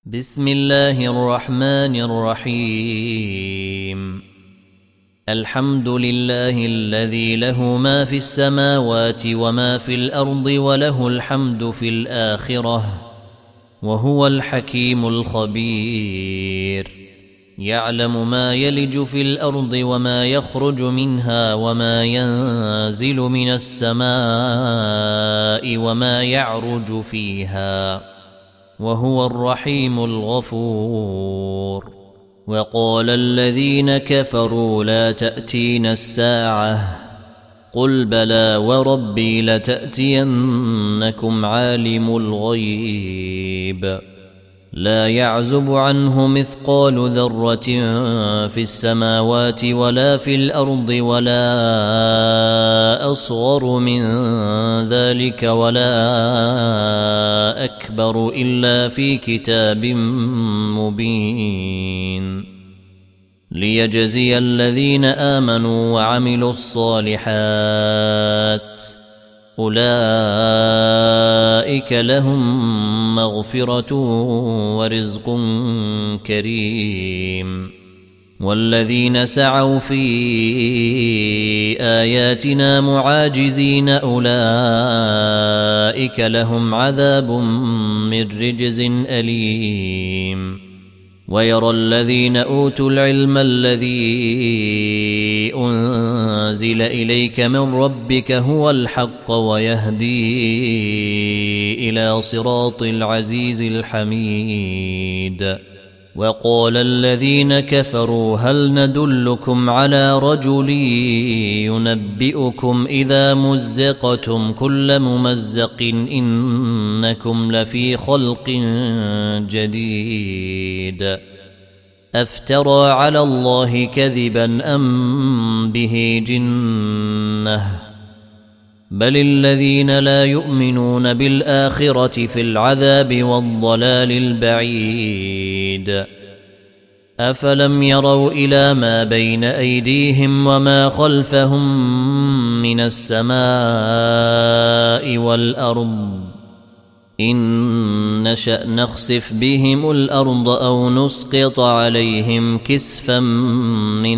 بسم الله الرحمن الرحيم. الحمد لله الذي له ما في السماوات وما في الأرض وله الحمد في الآخرة وهو الحكيم الخبير. يعلم ما يلج في الأرض وما يخرج منها وما ينزل من السماء وما يعرج فيها وهو الرحيم الغفور. وقال الذين كفروا لا تأتينا الساعة قل بلى وربي لتأتينكم عالم الغيب لا يعزب عنه مثقال ذرة في السماوات ولا في الأرض ولا أصغر من ذلك ولا أكبر إلا في كتاب مبين ليجزي الذين آمنوا وعملوا الصالحات أولئك لهم مغفرة ورزق كريم. والذين سعوا في آياتنا معاجزين أولئك لهم عذاب من رجز أليم. ويرى الذين أوتوا العلم الذي أنزل إليك من ربك هو الحق ويهدي إلى صراط العزيز الحميد. وقال الذين كفروا هل ندلكم على رجل ينبئكم إذا مزقتم كل ممزق إنكم لفي خلق جديد أفترى على الله كذبا أم به جنة بل الذين لا يؤمنون بالآخرة في العذاب والضلال البعيد. أفلم يروا إلى ما بين أيديهم وما خلفهم من السماء والأرض إن نشأ نخسف بهم الأرض أو نسقط عليهم كسفا من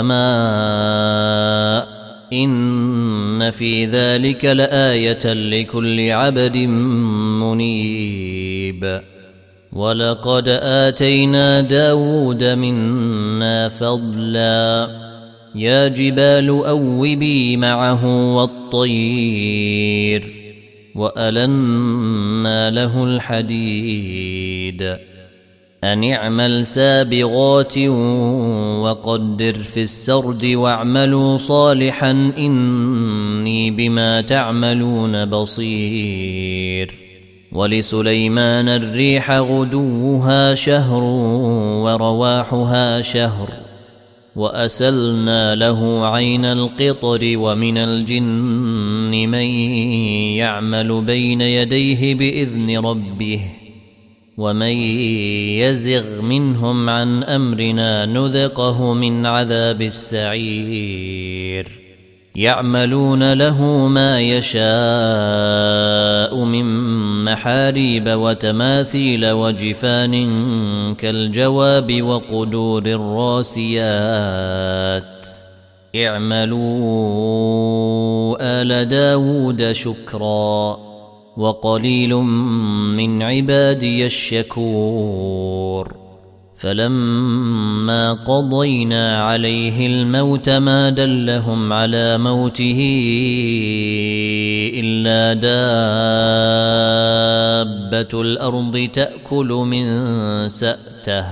السماء إن في ذلك لآية لكل عبد منيب. ولقد آتينا داود منا فضلا يا جبال أوبي معه والطير وألنا له الحديد أن اعمل سابغات وقدر في السرد واعملوا صالحا إني بما تعملون بصير. ولسليمان الريح غدوها شهر ورواحها شهر وأسلنا له عين القطر ومن الجن من يعمل بين يديه بإذن ربه ومن يزغ منهم عن أمرنا نذقه من عذاب السعير. يعملون له ما يشاء من محاريب وتماثيل وجفان كالجواب وقدور الراسيات اعملوا آل داود شكرا وقليل من عبادي الشكور. فلما قضينا عليه الموت ما دلهم على موته إلا دابة الأرض تأكل من سأته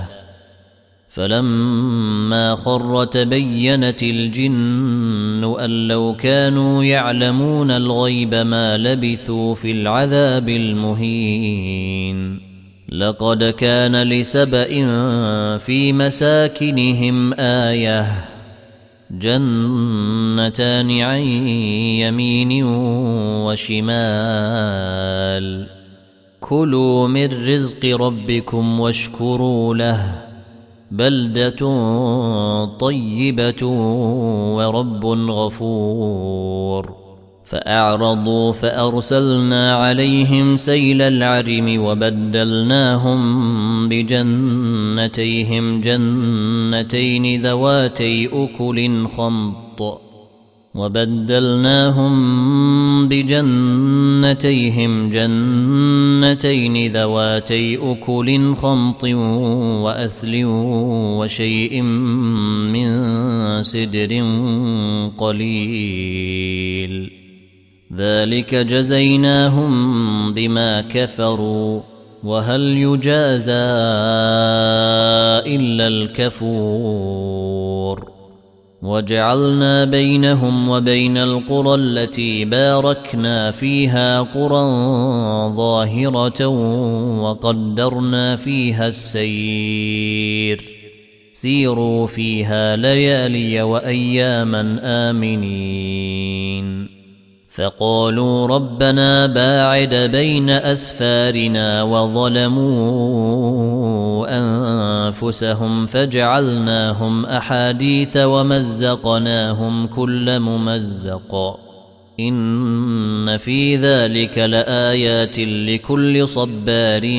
فلما خر تبينت الجن أن لو كانوا يعلمون الغيب ما لبثوا في العذاب المهين. لقد كان لسبإ في مساكنهم آية جنتان عن يمين وشمال كلوا من رزق ربكم واشكروا له بلدة طيبة ورب غفور. فأعرضوا فأرسلنا عليهم سيل العرم وبدلناهم بجنتين ذواتي أكل خمط وأثل وشيء من سدر قليل ذلك جزيناهم بما كفروا وهل يجازى إلا الكفور وجعلنا بينهم وبين القرى التي باركنا فيها قرى ظاهرة وقدرنا فيها السير سيروا فيها ليالي وأياما آمنين فقالوا ربنا باعد بين أسفارنا وظلموا أنفسهم فجعلناهم أحاديث ومزقناهم كل ممزق إن في ذلك لآيات لكل صبار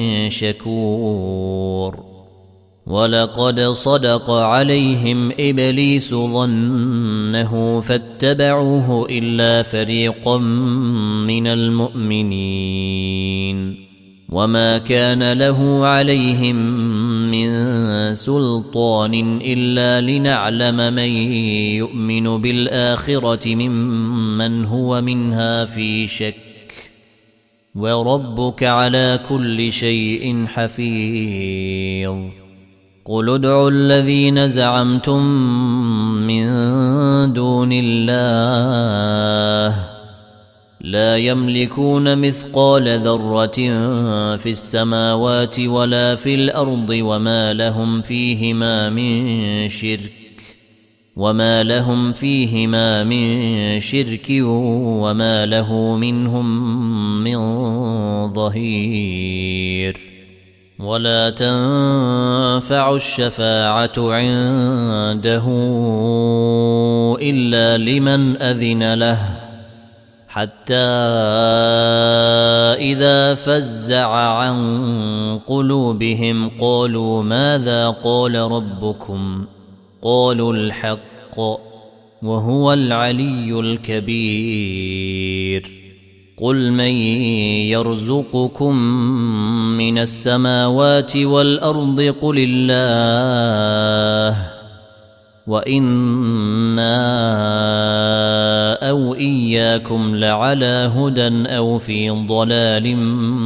شكور ولقد صدق عليهم إبليس ظنه فاتبعوه إلا فريقا من المؤمنين وما كان له عليهم من سلطان إلا لنعلم من يؤمن بالآخرة ممن هو منها في شك وربك على كل شيء حفيظ قل ادعوا الذين زعمتم من دون الله لا يملكون مثقال ذرة في السماوات ولا في الأرض وما لهم فيهما من شرك وما له منهم من ظهير ولا تنفع الشفاعة عنده إلا لمن أذن له حتى إذا فزع عن قلوبهم قالوا ماذا قال ربكم قالوا الحق وهو العلي الكبير قل من يرزقكم من السماوات والأرض قل الله وإنا أو إياكم لعلى هدى أو في ضلال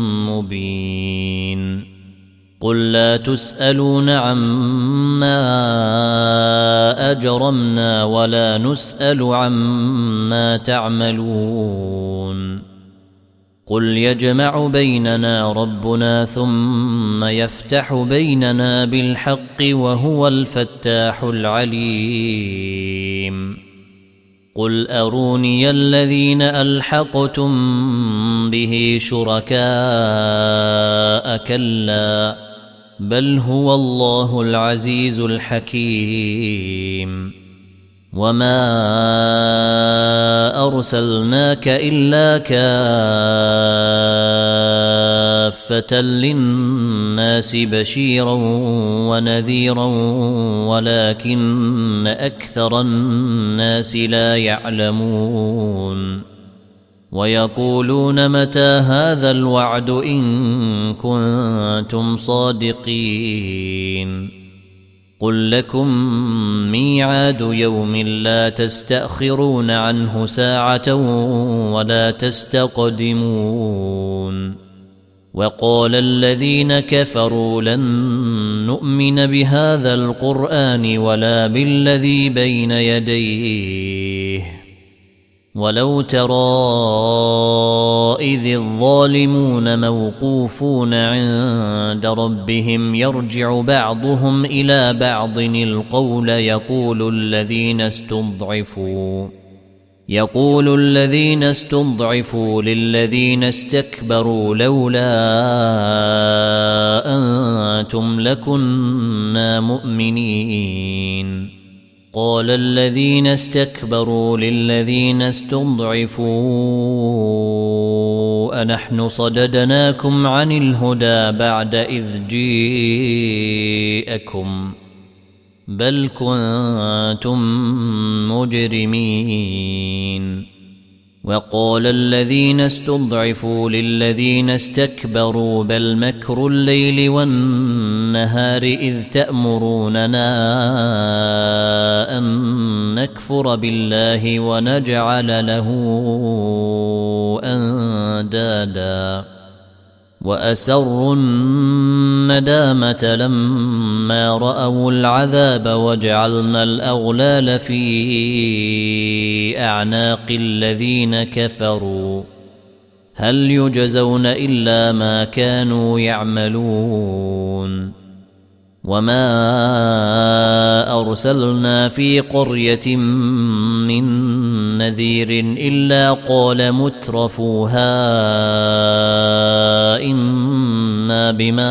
مبين قل لا تسألون عما أجرمنا ولا نسأل عما تعملون قل يجمع بيننا ربنا ثم يفتح بيننا بالحق وهو الفتاح العليم قل أروني الذين ألحقتم به شركاء كلا بل هو الله العزيز الحكيم وما أرسلناك إلا كافة للناس بشيرا ونذيرا ولكن أكثر الناس لا يعلمون ويقولون متى هذا الوعد إن كنتم صادقين قل لكم ميعاد يوم لا تستأخرون عنه ساعة ولا تستقدمون وقال الذين كفروا لن نؤمن بهذا القرآن ولا بالذي بين يديه ولو ترى إذ الظالمون موقوفون عند ربهم يرجع بعضهم إلى بعض القول يقول الذين استضعفوا للذين استكبروا لولا أنتم لكنا مؤمنين قال الذين استكبروا للذين استضعفوا أنحن صددناكم عن الهدى بعد إذ جيءكم بل كنتم مجرمين. وقال الذين استضعفوا للذين استكبروا بل مكر الليل والنهار إذ تأمروننا أن نكفر بالله ونجعل له أندادا وأسروا الندامة لما رأوا العذاب وجعلنا الأغلال في أعناق الذين كفروا هل يجزون إلا ما كانوا يعملون. وما أرسلنا في قرية من نذير إلا قال مترفوها إنا بما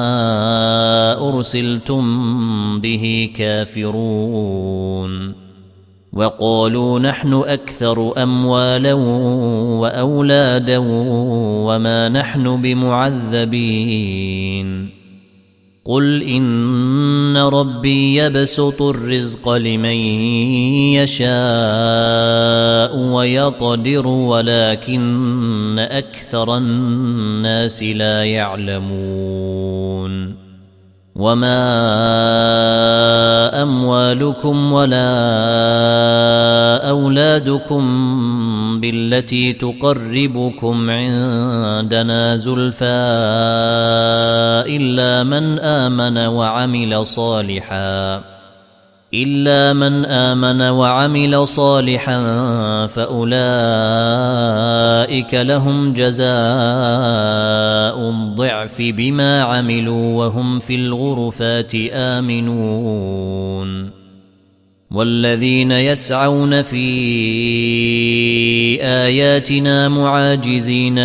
أرسلتم به كافرون. وقالوا نحن أكثر أموالا وأولادا وما نحن بمعذبين. قل إن ربي يبسط الرزق لمن يشاء ويقدر ولكن أكثر الناس لا يعلمون. وما أموالكم ولا أولادكم بالتي تقربكم عندنا زلفى إلا من آمن وعمل صالحا فأولئك لهم جزاء الضعف بما عملوا وهم في الغرفات آمنون. والذين يسعون في آياتنا معاجزين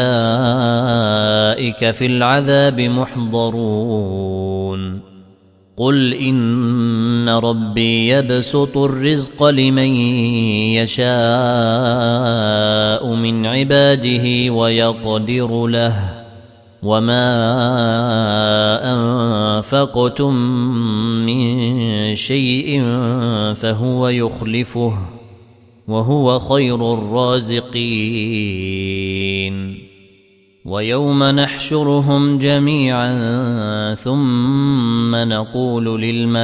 أولئك في العذاب محضرون. قل إن ربي يبسط الرزق لمن يشاء من عباده ويقدر له وما أنفقتم من شيء فهو يخلفه وهو خير الرازقين. ويوم نحشرهم جميعا ثم نقول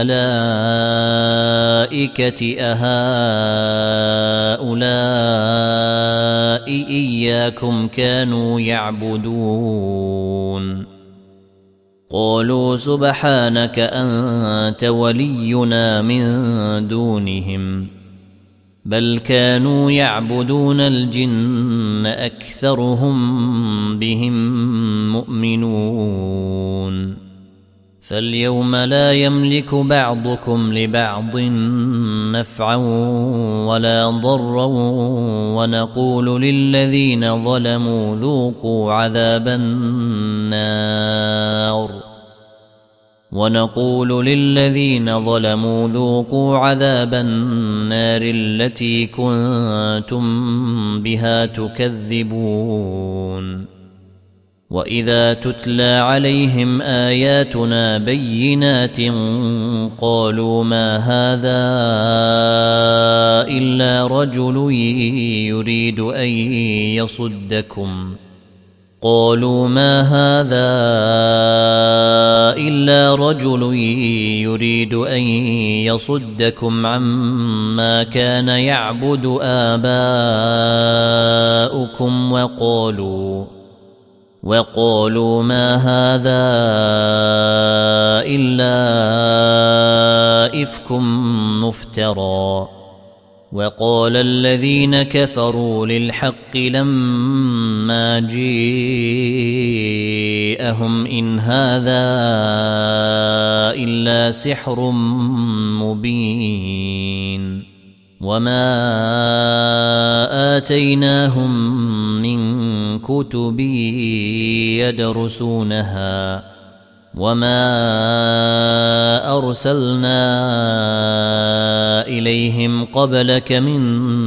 للملائكة أهؤلاء إياكم كانوا يعبدون؟ قالوا سبحانك أنت ولينا من دونهم بل كانوا يعبدون الجن أكثرهم بهم مؤمنون. فاليوم لا يملك بعضكم لبعض نفعا ولا ضرا ونقول للذين ظلموا ذوقوا عذاب النار التي كنتم بها تكذبون. وإذا تتلى عليهم آياتنا بينات قالوا ما هذا إلا رجل يريد أن يصدكم عما كان يعبد آباؤكم وقالوا ما هذا إلا إفك مفترى. وقال الذين كفروا للحق لما جاءهم إن هذا إلا سحر مبين. وما آتيناهم من كتب يدرسونها وما أرسلنا إليهم قبلك من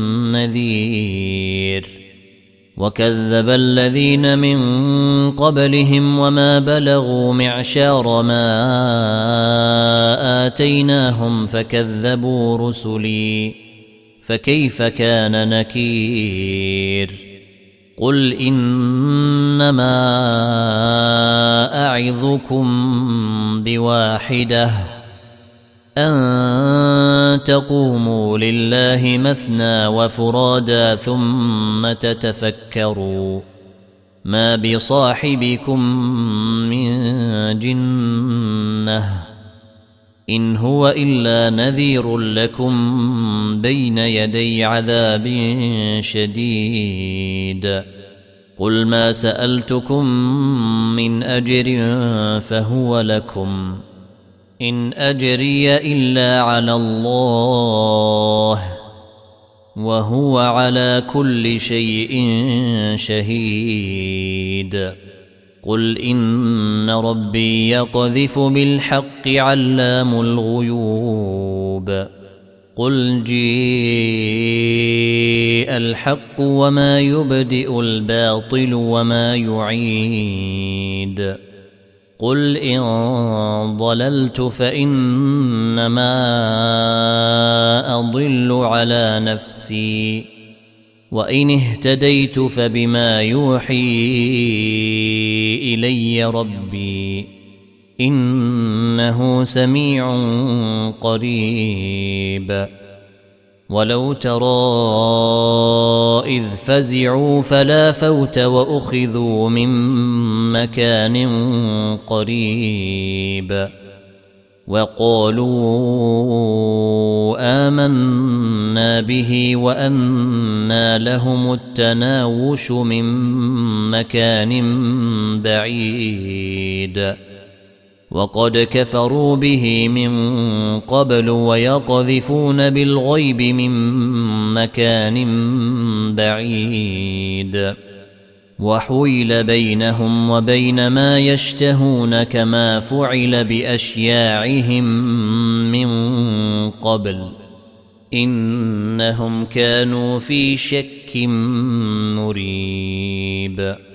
نذير وكذب الذين من قبلهم وما بلغوا معشار ما آتيناهم فكذبوا رسلي فكيف كان نكير قل إنما أعظكم بواحدة أن تقوموا لله مثنى وفرادا ثم تتفكروا ما بصاحبكم من جنة إن هو إلا نذير لكم بين يدي عذاب شديد قل ما سألتكم من أجر فهو لكم إن أجري إلا على الله وهو على كل شيء شهيد قل إن ربي يقذف بالحق علام الغيوب قل جيء الحق وما يبدئ الباطل وما يعيد قل إن ضللت فإنما أضل على نفسي وإن اهتديت فبما يوحي إلي ربي إنه سميع قريب ولو ترى إذ فزعوا فلا فوت وأخذوا من مكان قريب وقالوا آمنا به وأنى لهم التناوش من مكان بعيد وقد كفروا به من قبل ويقذفون بالغيب من مكان بعيد وحيل بينهم وبين ما يشتهون كما فعل بأشياعهم من قبل إنهم كانوا في شك مريب